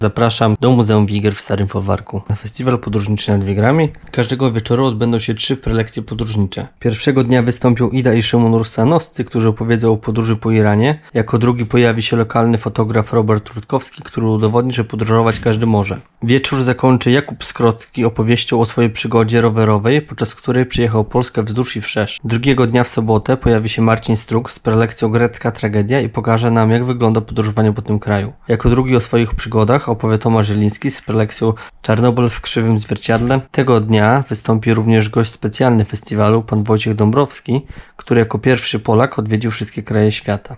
Zapraszam do Muzeum Wigier w Starym Folwarku na festiwal podróżniczy nad Wiegrami. Każdego wieczoru odbędą się 3 prelekcje podróżnicze. Pierwszego dnia wystąpią Ida i Szymon Rusanowscy, którzy opowiedzą o podróży po Iranie. Jako drugi pojawi się lokalny fotograf Robert Rutkowski, który udowodni, że podróżować każdy może. Wieczór zakończy Jakub Skrocki opowieścią o swojej przygodzie rowerowej, podczas której przyjechał Polskę wzdłuż i wszerz. Drugiego dnia w sobotę pojawi się Marcin Struk z prelekcją Grecka tragedia i pokaże nam, jak wygląda podróżowanie po tym kraju. Jako drugi o swoich przygodach opowie Tomasz Zieliński z prelekcją Czarnobyl w krzywym zwierciadle. Tego dnia wystąpi również gość specjalny festiwalu, pan Wojciech Dąbrowski, który jako pierwszy Polak odwiedził wszystkie kraje świata.